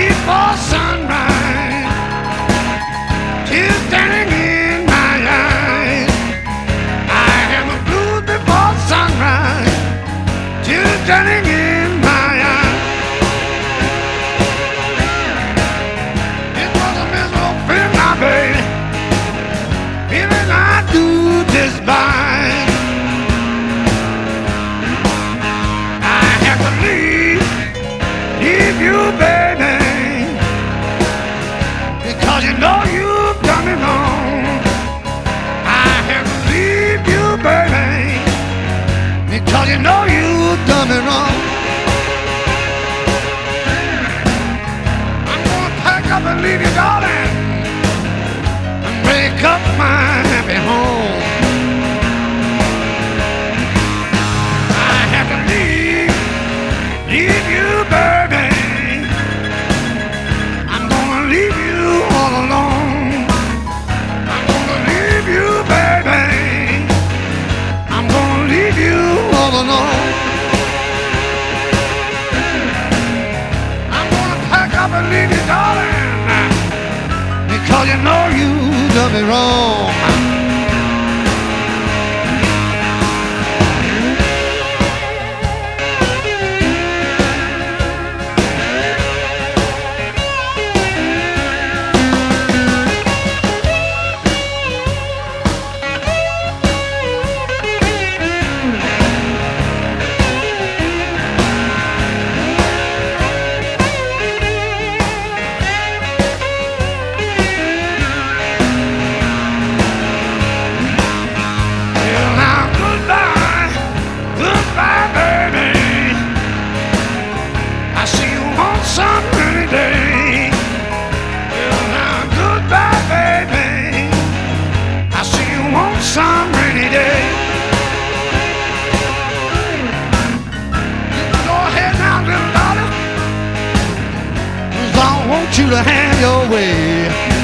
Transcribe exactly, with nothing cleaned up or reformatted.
before sunrise, tears standing in my eyes. I have the blues before sunrise, tears standing in my eyes. It was a miserable feeling, my baby, feeling I do despise. I have to leave, leave you, baby, because you know you've done me wrong. I have to leave you, baby, because you know you've done me wrong. I'm gonna pack up and leave you, darling, and break up my happy home. I have to leave, leave you, baby. I'm gonna leave you all alone. I'm gonna leave you, baby. I'm gonna leave you all alone. I'm gonna pack up and leave you, darling, because you know you done me wrong. Well, now goodbye, goodbye, baby. I see you on some rainy day. Well, now goodbye, baby. I see you on some rainy day. Go ahead now, little darling, 'cause I want you to have your way.